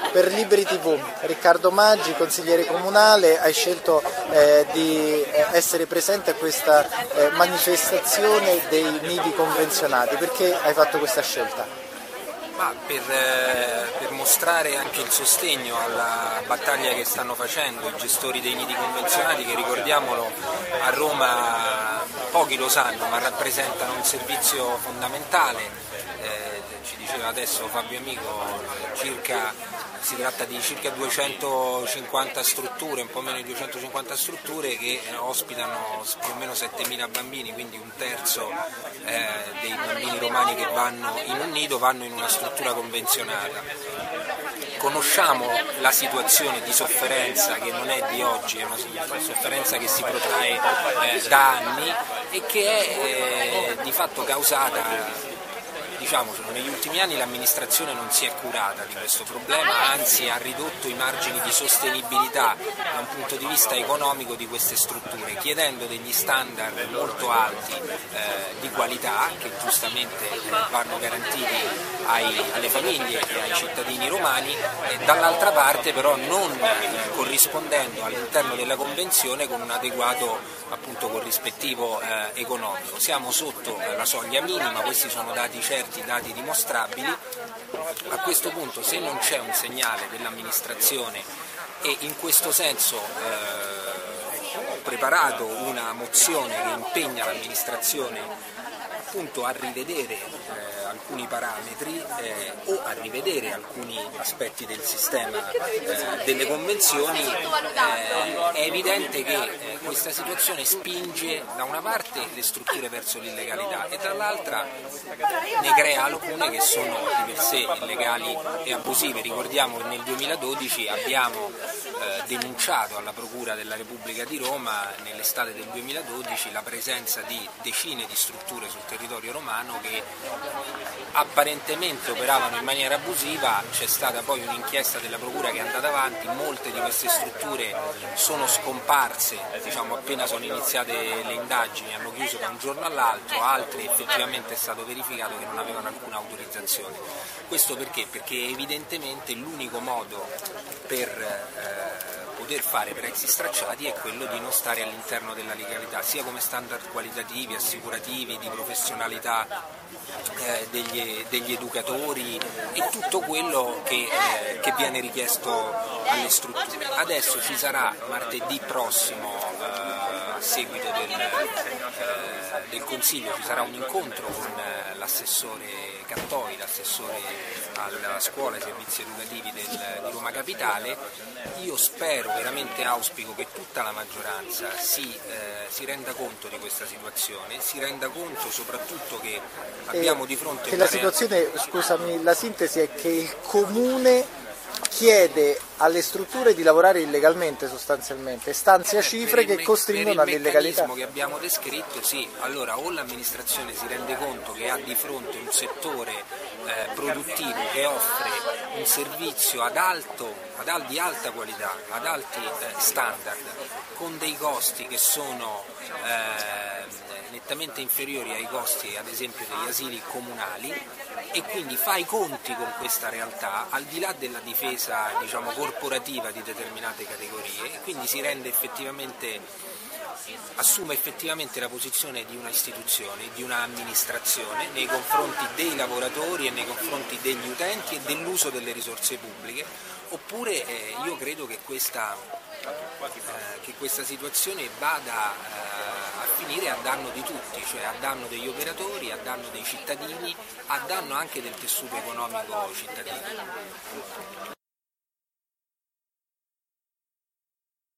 Per Liberi TV, Riccardo Maggi, consigliere comunale, hai scelto di essere presente a questa manifestazione dei nidi convenzionati. Perché hai fatto questa scelta? Per mostrare anche il sostegno alla battaglia che stanno facendo i gestori dei nidi convenzionati, che, ricordiamolo, a Roma pochi lo sanno, ma rappresentano un servizio fondamentale. Ci diceva adesso Fabio Amico, si tratta di circa 250 strutture, un po' meno di 250 strutture che ospitano più o meno 7.000 bambini, quindi un terzo dei bambini romani che vanno in un nido vanno in una struttura convenzionata. Conosciamo la situazione di sofferenza che non è di oggi, è una sofferenza che si protrae da anni e che è di fatto causata. Diciamocelo, negli ultimi anni l'amministrazione non si è curata di questo problema, anzi ha ridotto i margini di sostenibilità da un punto di vista economico di queste strutture, chiedendo degli standard molto alti di qualità che giustamente vanno garantiti alle famiglie e ai cittadini romani, e dall'altra parte però non corrispondendo all'interno della convenzione con un adeguato corrispettivo economico. Siamo sotto la soglia minima, questi sono dati certi, dati dimostrabili. A questo punto, se non c'è un segnale dell'amministrazione, e in questo senso ho preparato una mozione che impegna l'amministrazione appunto a rivedere alcuni parametri o a rivedere alcuni aspetti del sistema delle convenzioni, è evidente che questa situazione spinge da una parte le strutture verso l'illegalità e dall'altra ne crea alcune che sono di per sé illegali e abusive. Ricordiamo che nel 2012 abbiamo denunciato alla Procura della Repubblica di Roma, nell'estate del 2012, la presenza di decine di strutture sul territorio romano che apparentemente operavano in maniera abusiva. C'è stata poi un'inchiesta della Procura che è andata avanti, molte di queste strutture sono scomparse, appena sono iniziate le indagini, hanno chiuso da un giorno all'altro, altre effettivamente è stato verificato che non avevano alcuna autorizzazione. Questo perché? Perché evidentemente l'unico modo per poter fare prezzi stracciati è quello di non stare all'interno della legalità, sia come standard qualitativi, assicurativi, di professionalità degli educatori e tutto quello che viene richiesto alle strutture. Adesso ci sarà martedì prossimo, a seguito del Consiglio, ci sarà un incontro con l'assessore Cattoi, l'assessore alla scuola e ai servizi educativi di Roma Capitale. Io spero, veramente auspico che tutta la maggioranza si renda conto di questa situazione, si renda conto soprattutto che abbiamo di fronte la situazione, scusami, la sintesi è che il Comune chiede alle strutture di lavorare illegalmente, sostanzialmente, stanzia cifre che costringono all'illegalità. Per il meccanismo che abbiamo descritto, sì, allora o l'amministrazione si rende conto che ha di fronte un settore produttivo che offre un servizio di alta qualità, ad alti standard, con dei costi che sono nettamente inferiori ai costi ad esempio degli asili comunali, e quindi fa i conti con questa realtà al di là della difesa corporativa di determinate categorie, e quindi assume effettivamente la posizione di una istituzione, di una amministrazione nei confronti dei lavoratori e nei confronti degli utenti e dell'uso delle risorse pubbliche. Oppure io credo che questa situazione vada a finire a danno di tutti, cioè a danno degli operatori, a danno dei cittadini, a danno anche del tessuto economico cittadino.